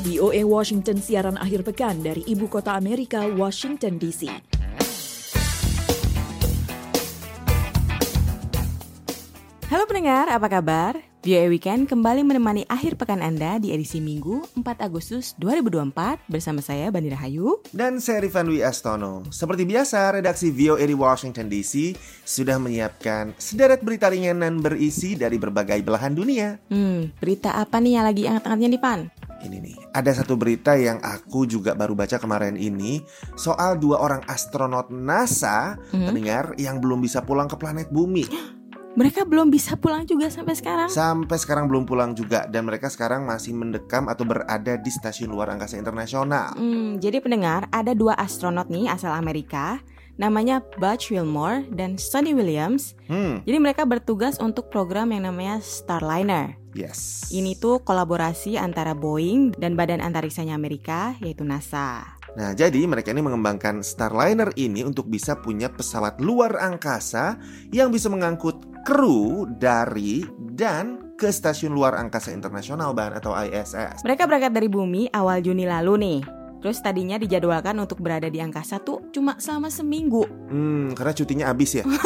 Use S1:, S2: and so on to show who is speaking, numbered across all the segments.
S1: VOA Washington siaran akhir pekan dari ibu kota Amerika, Washington DC.
S2: Halo pendengar, apa kabar? VOA Weekend kembali menemani akhir pekan Anda di edisi Minggu 4 Agustus 2024 bersama saya Bani Rahayu
S3: dan saya Rifan Dwi Astono. Seperti biasa, redaksi VOA di Washington DC sudah menyiapkan sederet berita ringan dan berisi dari berbagai belahan dunia.
S2: Berita apa nih yang lagi hangat-hangatnya nih, Pan?
S3: Ini nih, ada satu berita yang aku juga baru baca kemarin ini soal 2 orang astronot NASA, pendengar, yang belum bisa pulang ke planet bumi.
S2: Mereka belum bisa pulang juga sampai sekarang?
S3: Sampai sekarang belum pulang juga. Dan mereka sekarang masih mendekam atau berada di Stasiun Luar Angkasa Internasional.
S2: Jadi pendengar, ada 2 astronot nih asal Amerika. Namanya Butch Wilmore dan Sonny Williams. Jadi mereka bertugas untuk program yang namanya Starliner.
S3: Yes.
S2: Ini tuh kolaborasi antara Boeing dan Badan Antariksanya Amerika, yaitu NASA.
S3: Nah, jadi mereka ini mengembangkan Starliner ini untuk bisa punya pesawat luar angkasa yang bisa mengangkut kru dari dan ke Stasiun Luar Angkasa Internasional atau ISS.
S2: Mereka berangkat dari bumi awal Juni lalu nih. Terus tadinya dijadwalkan untuk berada di angkasa tuh cuma selama seminggu.
S3: Karena cutinya habis ya.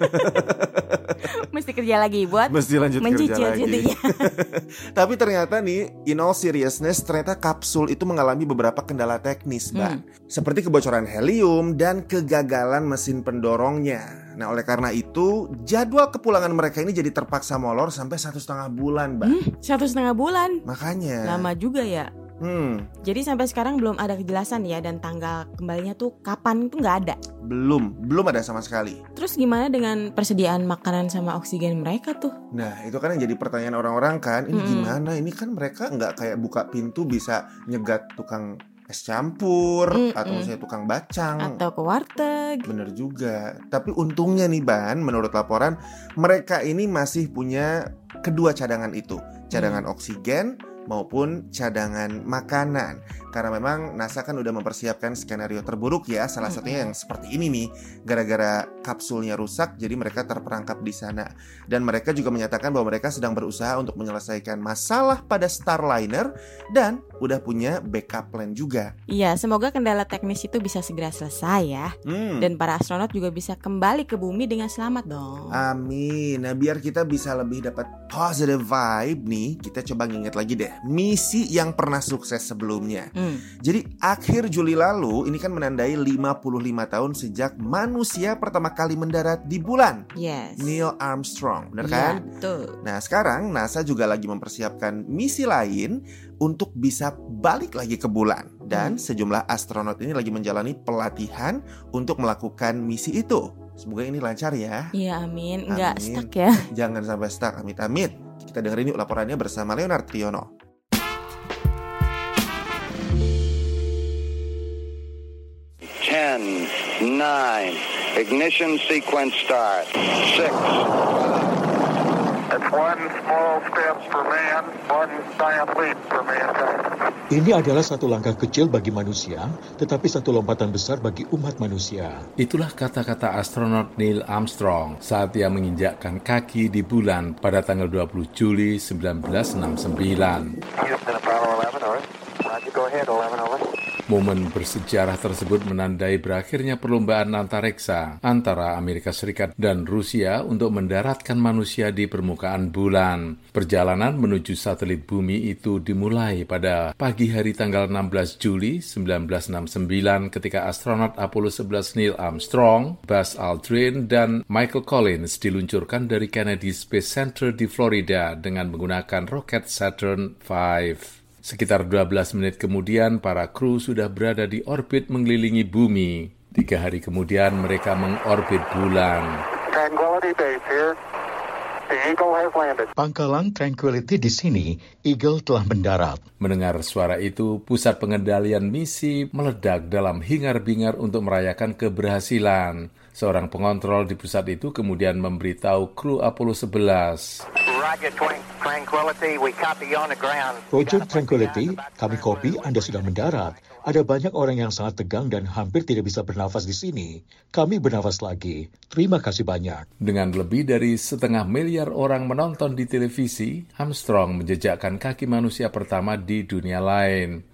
S2: Mesti kerja lagi buat mencicil cutinya.
S3: Tapi ternyata nih, in all seriousness, ternyata kapsul itu mengalami beberapa kendala teknis, Mbak. Seperti kebocoran helium dan kegagalan mesin pendorongnya. Nah, oleh karena itu, jadwal kepulangan mereka ini jadi terpaksa molor sampai 1,5 bulan, Mbak.
S2: 1,5 bulan?
S3: Makanya.
S2: Lama juga ya. Jadi sampai sekarang belum ada kejelasan ya, dan tanggal kembalinya tuh kapan itu nggak ada.
S3: Belum ada sama sekali.
S2: Terus gimana dengan persediaan makanan sama oksigen mereka tuh?
S3: Nah, itu kan yang jadi pertanyaan orang-orang kan. Ini gimana? Ini kan mereka nggak kayak buka pintu bisa nyegat tukang es campur atau misalnya tukang bacang
S2: atau ke warteg.
S3: Bener juga. Tapi untungnya nih Ban, menurut laporan mereka ini masih punya kedua cadangan itu, cadangan oksigen maupun cadangan makanan. Karena memang NASA kan udah mempersiapkan skenario terburuk ya. Salah satunya yang seperti ini nih, gara-gara kapsulnya rusak, jadi mereka terperangkap di sana. Dan mereka juga menyatakan bahwa mereka sedang berusaha untuk menyelesaikan masalah pada Starliner dan udah punya backup plan juga.
S2: Iya, semoga kendala teknis itu bisa segera selesai ya. Dan para astronot juga bisa kembali ke bumi dengan selamat dong.
S3: Amin. Nah, biar kita bisa lebih dapat positive vibe nih, kita coba nginget lagi deh misi yang pernah sukses sebelumnya. Jadi akhir Juli lalu ini kan menandai 55 tahun sejak manusia pertama kali mendarat di bulan.
S2: Yes.
S3: Neil Armstrong, benar kan?
S2: Betul.
S3: Nah, sekarang NASA juga lagi mempersiapkan misi lain untuk bisa balik lagi ke bulan. Dan sejumlah astronot ini lagi menjalani pelatihan untuk melakukan misi itu. Semoga ini lancar ya.
S2: Iya, amin. Nggak stuck ya.
S3: Jangan sampai stuck, amit-amit. Kita dengerin yuk laporannya bersama Leonard Triono.
S4: 10, 9, ignition sequence start. 6.
S5: It's one small step for man, one giant leap for mankind.
S6: Ini adalah satu langkah kecil bagi manusia, tetapi satu lompatan besar bagi umat manusia.
S7: Itulah kata-kata astronot Neil Armstrong saat ia menginjakkan kaki di bulan pada tanggal 20 Juli 1969.
S5: Houston, Apollo 11, over. Roger, go ahead, 11, over.
S7: Momen bersejarah tersebut menandai berakhirnya perlombaan antariksa antara Amerika Serikat dan Rusia untuk mendaratkan manusia di permukaan bulan. Perjalanan menuju satelit bumi itu dimulai pada pagi hari tanggal 16 Juli 1969 ketika astronot Apollo 11 Neil Armstrong, Buzz Aldrin, dan Michael Collins diluncurkan dari Kennedy Space Center di Florida dengan menggunakan roket Saturn V. Sekitar 12 menit kemudian, para kru sudah berada di orbit mengelilingi bumi. 3 hari kemudian, mereka mengorbit bulan.
S5: Tranquility Base here. The Eagle has landed.
S6: Pangkalan Tranquility di sini, Eagle telah mendarat.
S7: Mendengar suara itu, pusat pengendalian misi meledak dalam hingar-bingar untuk merayakan keberhasilan. Seorang pengontrol di pusat itu kemudian memberitahu kru Apollo 11.
S5: Roger, Tranquility, we copy on the ground.
S6: Roger Tranquility, kami copy Anda sudah mendarat. Ada banyak orang yang sangat tegang dan hampir tidak bisa bernafas di sini. Kami bernafas lagi. Terima kasih banyak.
S7: Dengan lebih dari 500 miliar orang menonton di televisi, Armstrong menjejakkan kaki manusia pertama di dunia lain.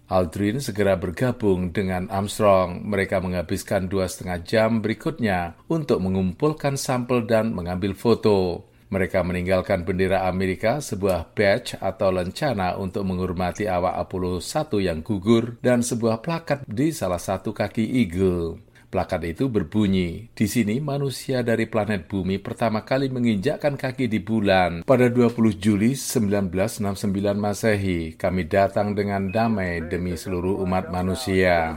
S7: Aldrin segera bergabung dengan Armstrong. Mereka menghabiskan 2,5 jam berikutnya untuk mengumpulkan sampel dan mengambil foto. Mereka meninggalkan bendera Amerika, sebuah badge atau lencana untuk menghormati awak Apollo 1 yang gugur, dan sebuah plakat di salah satu kaki Eagle. Plakat itu berbunyi, "Di sini manusia dari planet bumi pertama kali menginjakkan kaki di bulan. Pada 20 Juli 1969 Masehi, kami datang dengan damai demi seluruh umat manusia."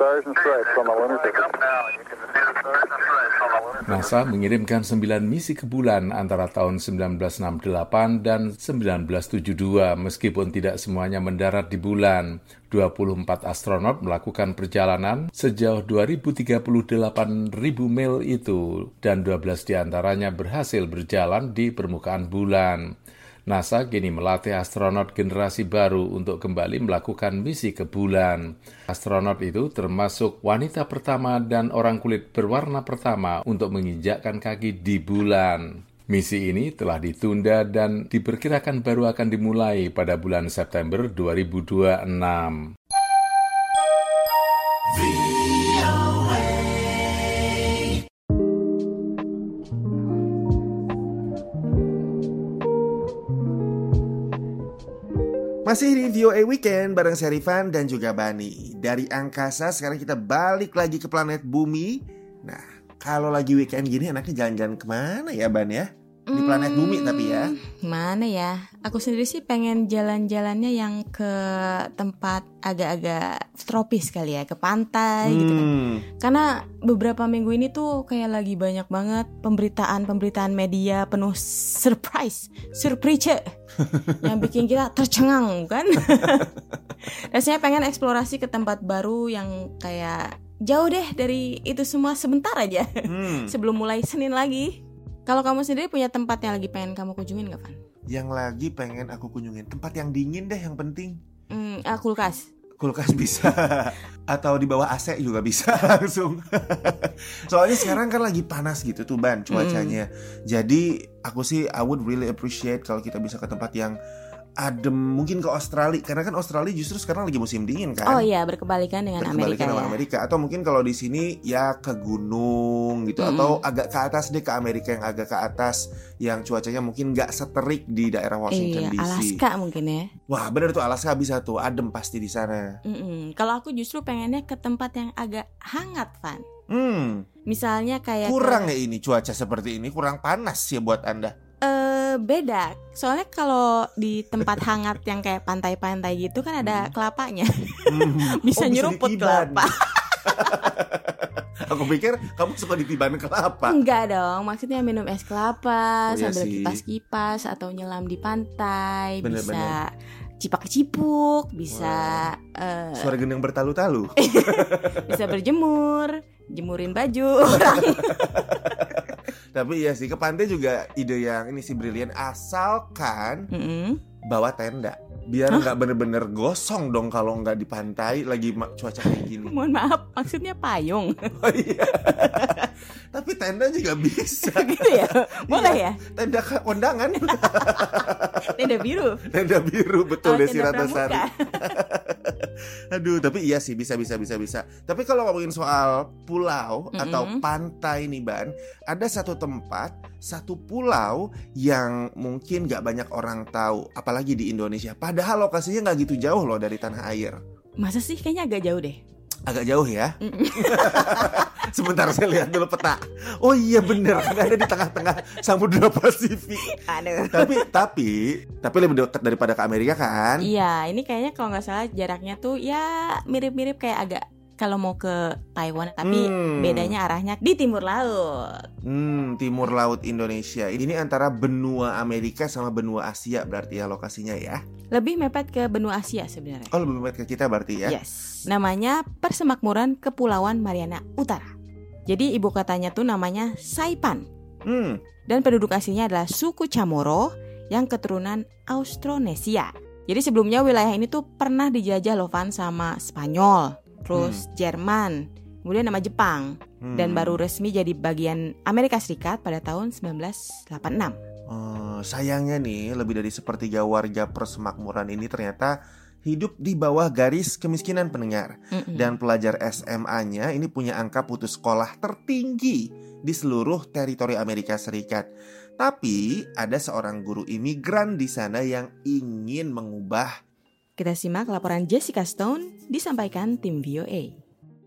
S7: NASA mengirimkan 9 misi ke bulan antara tahun 1968 dan 1972, meskipun tidak semuanya mendarat di bulan. 24 astronot melakukan perjalanan sejauh 238.000 mil itu, dan 12 diantaranya berhasil berjalan di permukaan bulan. NASA kini melatih astronot generasi baru untuk kembali melakukan misi ke bulan. Astronot itu termasuk wanita pertama dan orang kulit berwarna pertama untuk menginjakkan kaki di bulan. Misi ini telah ditunda dan diperkirakan baru akan dimulai pada bulan September 2026.
S3: Masih di VOA Weekend bareng Syarifan dan juga Bani. Dari angkasa sekarang kita balik lagi ke planet bumi. Nah, kalau lagi weekend gini enaknya jalan-jalan kemana ya, Ban ya? Di planet bumi tapi ya.
S2: Mana ya? Aku sendiri sih pengen jalan-jalannya yang ke tempat agak-agak tropis kali ya, ke pantai gitu kan. Karena beberapa minggu ini tuh kayak lagi banyak banget pemberitaan media penuh surprise yang bikin kita tercengang kan. Rasanya pengen eksplorasi ke tempat baru yang kayak jauh deh dari itu semua sebentar aja. Sebelum mulai Senin lagi. Kalau kamu sendiri punya tempat yang lagi pengen kamu kunjungin gak, Van?
S3: Yang lagi pengen aku kunjungin tempat yang dingin deh, yang penting.
S2: Kulkas.
S3: Kulkas bisa. Atau di bawah AC juga bisa langsung. Soalnya sekarang kan lagi panas gitu tuh, Ban, cuacanya. Jadi aku sih I would really appreciate kalau kita bisa ke tempat yang adem, mungkin ke Australia, karena kan Australia justru sekarang lagi musim dingin kan.
S2: Oh iya, berkebalikan dengan Amerika ya.
S3: Amerika. Atau mungkin kalau di sini ya ke gunung gitu, atau agak ke atas deh, ke Amerika yang agak ke atas, yang cuacanya mungkin nggak seterik di daerah Washington DC.
S2: Alaska mungkin ya.
S3: Wah bener tuh, Alaska bisa tuh, adem pasti di sana.
S2: Kalau aku justru pengennya ke tempat yang agak hangat, Van. Misalnya kayak
S3: kurang ya ini cuaca seperti ini, kurang panas ya buat Anda.
S2: Beda, soalnya kalau di tempat hangat yang kayak pantai-pantai gitu kan ada kelapanya. Bisa nyeruput kelapa.
S3: Aku pikir kamu suka ditiban kelapa.
S2: Enggak dong, maksudnya minum es kelapa sambil
S3: sih.
S2: kipas-kipas atau nyelam di pantai.
S3: Bener.
S2: Bisa cipak-cipuk, bisa
S3: suara gendang bertalu-talu.
S2: Bisa berjemur, jemurin baju orang.
S3: Tapi iya sih, ke pantai juga ide yang ini sih brilian, asalkan bawa tenda. Biar nggak bener-bener gosong dong kalau nggak di pantai lagi cuaca kayak gini.
S2: Mohon maaf, maksudnya payung.
S3: Oh iya. Tapi tenda juga bisa.
S2: Gitu ya? Boleh ya?
S3: Tenda kondangan.
S2: Tenda biru.
S3: Tenda biru, betul, Desi
S2: tenda
S3: Ratnasari. Aduh, tapi iya sih, bisa. Tapi kalau ngomongin soal pulau atau pantai nih, Ban, ada satu tempat, satu pulau yang mungkin gak banyak orang tahu, apalagi di Indonesia. Padahal lokasinya gak gitu jauh loh dari tanah air.
S2: Masa sih? Kayaknya agak jauh deh.
S3: Agak jauh ya. Sebentar saya lihat dulu peta. Oh iya bener, kan ada di tengah-tengah Samudra Pasifik.
S2: Aduh.
S3: Tapi lebih dekat daripada ke Amerika kan?
S2: Iya, ini kayaknya kalau nggak salah jaraknya tuh ya mirip-mirip kayak agak kalau mau ke Taiwan, tapi bedanya arahnya di timur laut.
S3: Timur laut Indonesia. Ini antara benua Amerika sama benua Asia berarti ya lokasinya ya?
S2: Lebih mepet ke benua Asia sebenarnya.
S3: Oh, lebih mepet ke kita berarti ya?
S2: Yes. Namanya Persemakmuran Kepulauan Mariana Utara. Jadi ibu kotanya tuh namanya Saipan. Dan penduduk aslinya adalah suku Chamorro yang keturunan Austronesia. Jadi sebelumnya wilayah ini tuh pernah dijajah loh, Van, sama Spanyol, terus Jerman, kemudian nama Jepang, dan baru resmi jadi bagian Amerika Serikat pada tahun 1986.
S3: Sayangnya nih, lebih dari sepertiga warga persemakmuran ini ternyata hidup di bawah garis kemiskinan pendengar. Dan pelajar SMA-nya ini punya angka putus sekolah tertinggi di seluruh teritori Amerika Serikat. Tapi ada seorang guru imigran di sana yang ingin mengubah.
S2: Kita simak laporan Jessica Stone disampaikan tim VOA.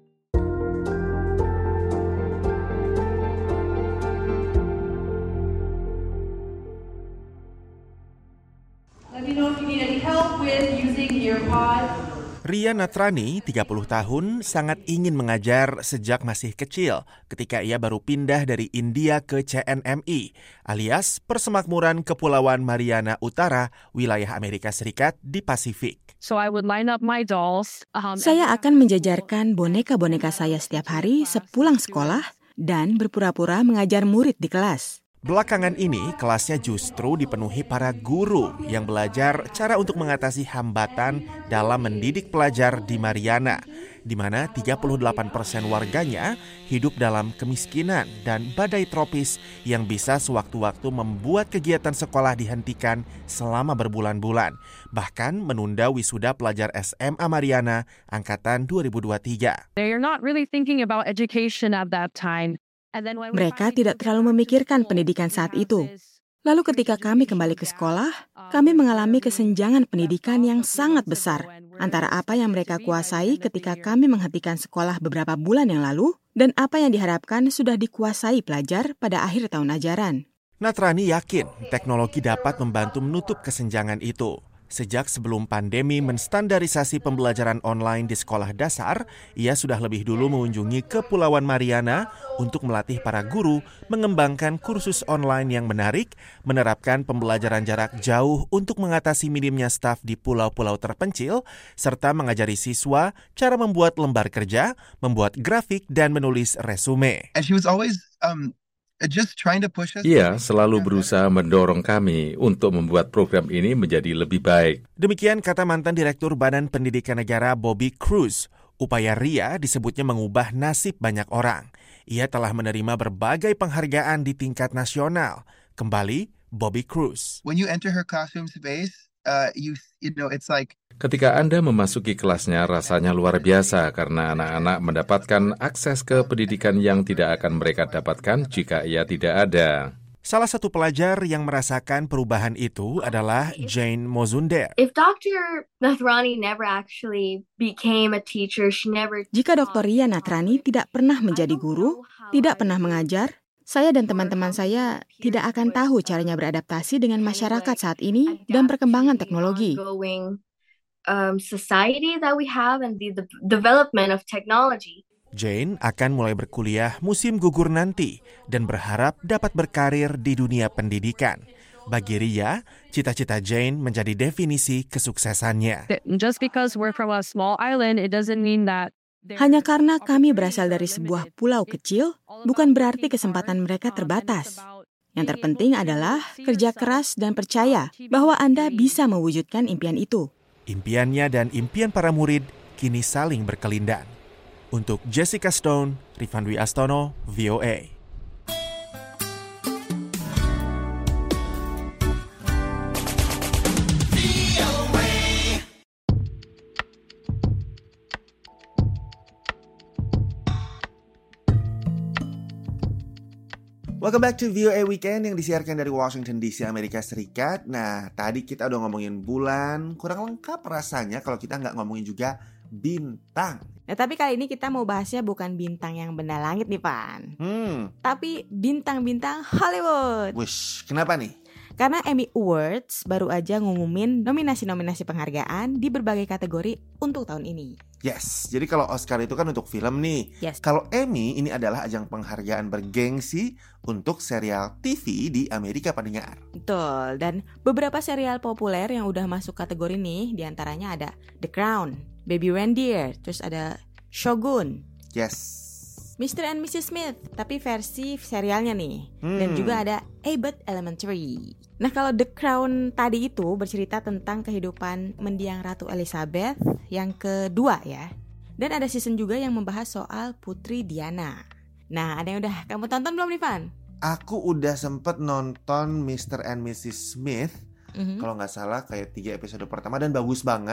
S3: Ria Natrani, 30 tahun, sangat ingin mengajar sejak masih kecil ketika ia baru pindah dari India ke CNMI, alias Persemakmuran Kepulauan Mariana Utara, wilayah Amerika Serikat di Pasifik.
S2: Saya akan menjajarkan boneka-boneka saya setiap hari sepulang sekolah dan berpura-pura mengajar murid di kelas.
S3: Belakangan ini, kelasnya justru dipenuhi para guru yang belajar cara untuk mengatasi hambatan dalam mendidik pelajar di Mariana, di mana 38% warganya hidup dalam kemiskinan dan badai tropis yang bisa sewaktu-waktu membuat kegiatan sekolah dihentikan selama berbulan-bulan, bahkan menunda wisuda pelajar SMA Mariana angkatan 2023.
S8: They're not really thinking about education at that time.
S2: Mereka tidak terlalu memikirkan pendidikan saat itu. Lalu ketika kami kembali ke sekolah, kami mengalami kesenjangan pendidikan yang sangat besar antara apa yang mereka kuasai ketika kami menghentikan sekolah beberapa bulan yang lalu dan apa yang diharapkan sudah dikuasai pelajar pada akhir tahun ajaran.
S3: Natrani yakin teknologi dapat membantu menutup kesenjangan itu. Sejak sebelum pandemi menstandarisasi pembelajaran online di sekolah dasar, ia sudah lebih dulu mengunjungi Kepulauan Mariana untuk melatih para guru mengembangkan kursus online yang menarik, menerapkan pembelajaran jarak jauh untuk mengatasi minimnya staf di pulau-pulau terpencil, serta mengajari siswa cara membuat lembar kerja, membuat grafik, dan menulis resume.
S9: And she was always
S7: Ia selalu berusaha mendorong kami untuk membuat program ini menjadi lebih baik.
S3: Demikian kata mantan Direktur Badan Pendidikan Negara Bobby Cruz. Upaya Ria disebutnya mengubah nasib banyak orang. Ia telah menerima berbagai penghargaan di tingkat nasional. Kembali, Bobby Cruz.
S9: When you enter her classroom space, it's like
S7: Ketika Anda memasuki kelasnya, rasanya luar biasa karena anak-anak mendapatkan akses ke pendidikan yang tidak akan mereka dapatkan jika ia tidak ada.
S3: Salah satu pelajar yang merasakan perubahan itu adalah Jane Mozunder.
S2: Jika Dr. Ria Natrani tidak pernah menjadi guru, tidak pernah mengajar, saya dan teman-teman saya tidak akan tahu caranya beradaptasi dengan masyarakat saat ini dan perkembangan teknologi.
S10: Society that we have and the development of technology.
S3: Jane akan mulai berkuliah musim gugur nanti dan berharap dapat berkarir di dunia pendidikan. Bagi Ria, cita-cita Jane menjadi definisi kesuksesannya.
S8: Just because we're from a small island, it doesn't mean that.
S2: Hanya karena kami berasal dari sebuah pulau kecil, bukan berarti kesempatan mereka terbatas. Yang terpenting adalah kerja keras dan percaya bahwa Anda bisa mewujudkan impian itu.
S3: Impiannya dan impian para murid kini saling berkelindan. Untuk Jessica Stone, Rifan Dwi Astono, VOA. Welcome back to VOA Weekend yang disiarkan dari Washington DC, Amerika Serikat. Nah, tadi kita udah ngomongin bulan, kurang lengkap rasanya kalau kita nggak ngomongin juga bintang.
S2: Nah, tapi kali ini kita mau bahasnya bukan bintang yang benda langit nih, Pan. Tapi bintang-bintang Hollywood.
S3: Wush, kenapa nih?
S2: Karena Emmy Awards baru aja ngumumin nominasi-nominasi penghargaan di berbagai kategori untuk tahun ini.
S3: Yes, jadi kalau Oscar itu kan untuk film nih.
S2: Yes.
S3: Kalau Emmy ini adalah ajang penghargaan bergengsi untuk serial TV di Amerika pendengar.
S2: Betul, dan beberapa serial populer yang udah masuk kategori nih, diantaranya ada The Crown, Baby Reindeer, terus ada Shogun.
S3: Yes.
S2: Mr. and Mrs. Smith, tapi versi serialnya nih. Dan juga ada Abbott Elementary. Nah, kalau The Crown tadi itu bercerita tentang kehidupan mendiang Ratu Elizabeth yang kedua ya. Dan ada season juga yang membahas soal Putri Diana. Nah, ada yang udah kamu tonton belum nih, Van?
S3: Aku udah sempet nonton Mr. and Mrs. Smith. Kalau nggak salah kayak 3 episode pertama dan bagus banget.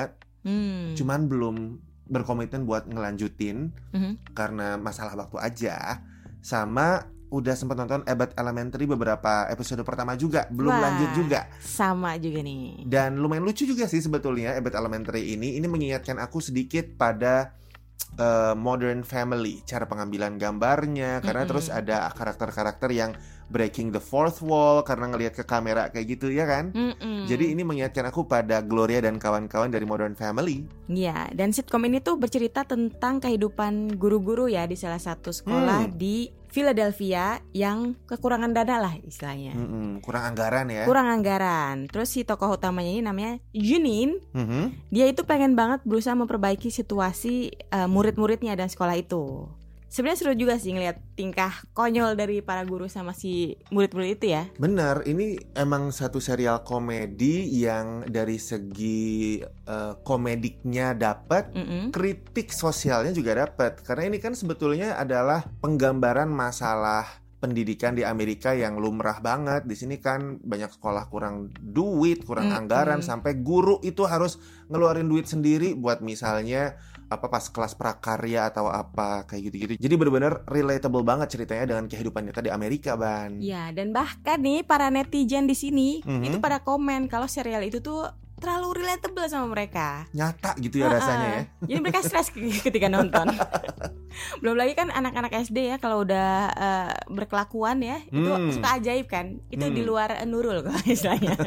S3: Cuman belum berkomitmen buat ngelanjutin karena masalah waktu aja. Sama udah sempat nonton Abbott Elementary beberapa episode pertama juga, belum lanjut juga.
S2: Sama juga nih.
S3: Dan lumayan lucu juga sih sebetulnya Abbott Elementary ini mengingatkan aku sedikit pada Modern Family, cara pengambilan gambarnya, karena terus ada karakter-karakter yang breaking the fourth wall karena ngelihat ke kamera kayak gitu ya kan. Jadi ini mengingatkan aku pada Gloria dan kawan-kawan dari Modern Family.
S2: Iya, dan sitkom ini tuh bercerita tentang kehidupan guru-guru ya di salah satu sekolah di Philadelphia yang kekurangan dana lah istilahnya.
S3: Kurang anggaran ya.
S2: Kurang anggaran. Terus si tokoh utamanya ini namanya Junin. Dia itu pengen banget berusaha memperbaiki situasi murid-muridnya dan sekolah itu. Sebenarnya seru juga sih ngeliat tingkah konyol dari para guru sama si murid-murid itu ya.
S3: Benar, ini emang satu serial komedi yang dari segi komediknya dapat, kritik sosialnya juga dapat. Karena ini kan sebetulnya adalah penggambaran masalah pendidikan di Amerika yang lumrah banget. Di sini kan banyak sekolah kurang duit, kurang anggaran, sampai guru itu harus ngeluarin duit sendiri buat misalnya pas kelas prakarya atau apa kayak gitu-gitu. Jadi benar-benar relatable banget ceritanya dengan kehidupan nyata di Amerika, Ban.
S2: Ya, dan bahkan nih para netizen di sini itu pada komen kalau serial itu tuh terlalu relatable sama mereka.
S3: Nyata gitu ya rasanya ya.
S2: Jadi mereka stres ketika nonton. Belum lagi kan anak-anak SD ya kalau udah berkelakuan ya, itu suka ajaib kan. Itu di luar Nurul kalau istilahnya.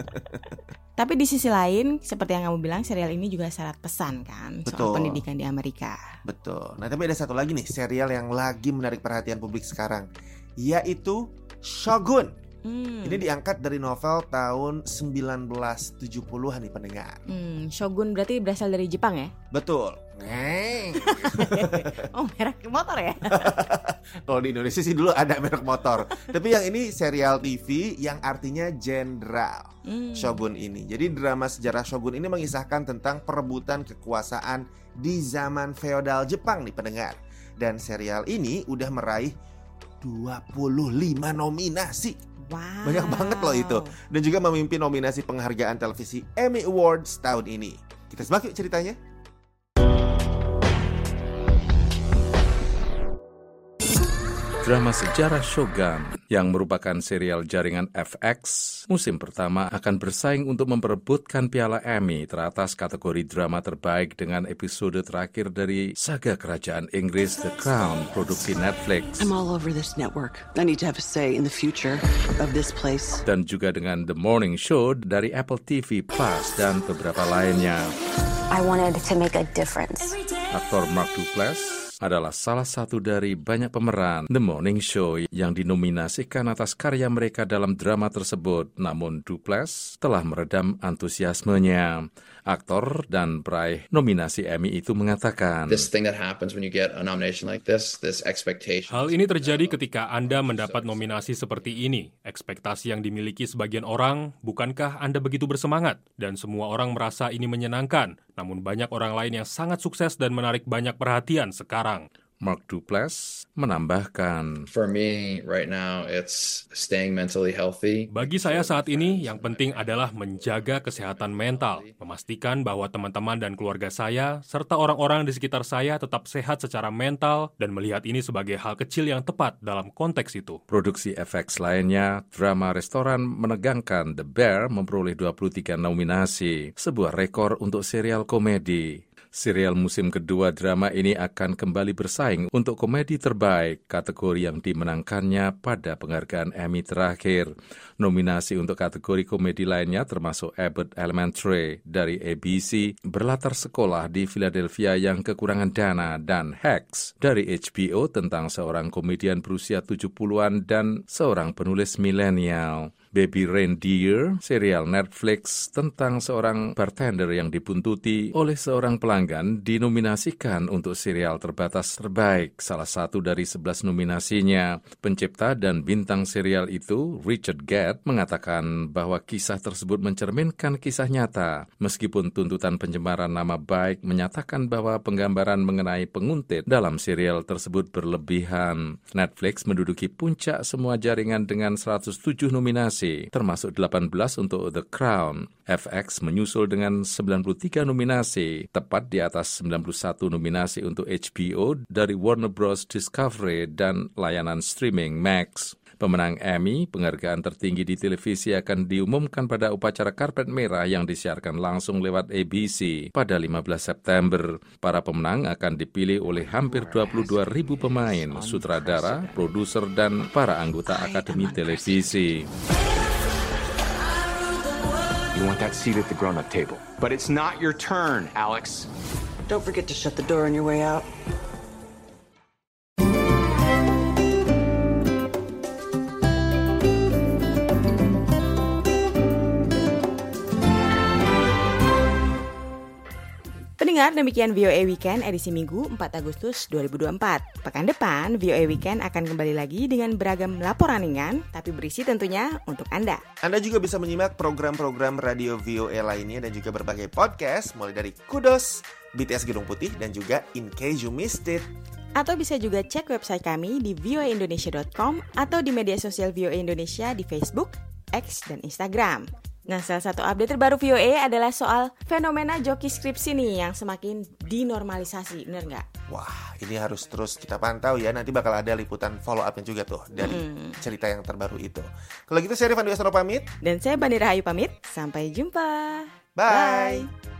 S2: Tapi di sisi lain, seperti yang kamu bilang, serial ini juga syarat pesan kan soal pendidikan di Amerika.
S3: Betul. Nah, tapi ada satu lagi nih serial yang lagi menarik perhatian publik sekarang, yaitu Shogun. Ini diangkat dari novel tahun 1970-an nih pendengar.
S2: Shogun berarti berasal dari Jepang ya?
S3: Betul.
S2: Oh, merek motor ya?
S3: Kalau di Indonesia sih dulu ada merek motor. Tapi yang ini serial TV yang artinya jenderal. Shogun ini. Jadi drama sejarah Shogun ini mengisahkan tentang perebutan kekuasaan di zaman feodal Jepang nih pendengar. Dan serial ini udah meraih 25 nominasi.
S2: Wow.
S3: Banyak banget loh itu. Dan juga memimpin nominasi penghargaan televisi Emmy Awards tahun ini. Kita simak yuk ceritanya.
S7: Drama sejarah Shogun yang merupakan serial jaringan FX musim pertama akan bersaing untuk memperebutkan piala Emmy teratas kategori drama terbaik dengan episode terakhir dari saga kerajaan Inggris The Crown produksi Netflix.
S11: I'm all over this network. I need to have a say in the future of this place.
S7: Dan juga dengan The Morning Show dari Apple TV Plus dan beberapa lainnya.
S12: I wanted to make a difference.
S7: Aktor Mark Duplass adalah salah satu dari banyak pemeran The Morning Show yang dinominasikan atas karya mereka dalam drama tersebut. Namun Duplass telah meredam antusiasmenya. Aktor dan peraih nominasi Emmy itu mengatakan,
S13: hal ini terjadi ketika Anda mendapat nominasi seperti ini. Ekspektasi yang dimiliki sebagian orang, bukankah Anda begitu bersemangat? Dan semua orang merasa ini menyenangkan. Namun banyak orang lain yang sangat sukses dan menarik banyak perhatian sekarang.
S7: Mark Duplass menambahkan,
S13: bagi saya saat ini, yang penting adalah menjaga kesehatan mental, memastikan bahwa teman-teman dan keluarga saya, serta orang-orang di sekitar saya tetap sehat secara mental, dan melihat ini sebagai hal kecil yang tepat dalam konteks itu.
S7: Produksi FX lainnya, drama restoran menegangkan The Bear memperoleh 23 nominasi, sebuah rekor untuk serial komedi. Serial musim kedua drama ini akan kembali bersaing untuk komedi terbaik, kategori yang dimenangkannya pada penghargaan Emmy terakhir. Nominasi untuk kategori komedi lainnya termasuk Abbott Elementary dari ABC, berlatar sekolah di Philadelphia yang kekurangan dana, dan Hacks dari HBO tentang seorang komedian berusia 70-an dan seorang penulis milenial. Baby Reindeer, serial Netflix tentang seorang bartender yang dibuntuti oleh seorang pelanggan, dinominasikan untuk serial terbatas terbaik, salah satu dari 11 nominasinya. Pencipta dan bintang serial itu, Richard Gere, mengatakan bahwa kisah tersebut mencerminkan kisah nyata, meskipun tuntutan pencemaran nama baik menyatakan bahwa penggambaran mengenai penguntit dalam serial tersebut berlebihan. Netflix menduduki puncak semua jaringan dengan 107 nominasi, nominasi, termasuk 18 untuk The Crown. FX menyusul dengan 93 nominasi, tepat di atas 91 nominasi untuk HBO dari Warner Bros. Discovery dan layanan streaming Max. Pemenang Emmy, penghargaan tertinggi di televisi, akan diumumkan pada upacara karpet merah yang disiarkan langsung lewat ABC pada 15 September. Para pemenang akan dipilih oleh hampir 22.000 pemain, sutradara, produser, dan para anggota Akademi Televisi.
S14: You want that seat at the grown-up table. But it's not your turn, Alex.
S11: Don't forget to shut the door on your way out.
S2: Pendengar, demikian VOA Weekend edisi Minggu 4 Agustus 2024. Pekan depan, VOA Weekend akan kembali lagi dengan beragam laporan ringan, tapi berisi tentunya untuk Anda.
S3: Anda juga bisa menyimak program-program radio VOA lainnya dan juga berbagai podcast, mulai dari Kudos, BTS Gedung Putih, dan juga In Case You Missed It.
S2: Atau bisa juga cek website kami di voaindonesia.com atau di media sosial VOA Indonesia di Facebook, X, dan Instagram. Nah, salah satu update terbaru VOA adalah soal fenomena joki skripsi nih yang semakin dinormalisasi, bener nggak?
S3: Wah, ini harus terus kita pantau ya. Nanti bakal ada liputan follow up-nya juga tuh dari cerita yang terbaru itu. Kalau gitu saya Rifan Dwi Astrono pamit.
S2: Dan saya Bani Rahayu pamit. Sampai jumpa.
S3: Bye.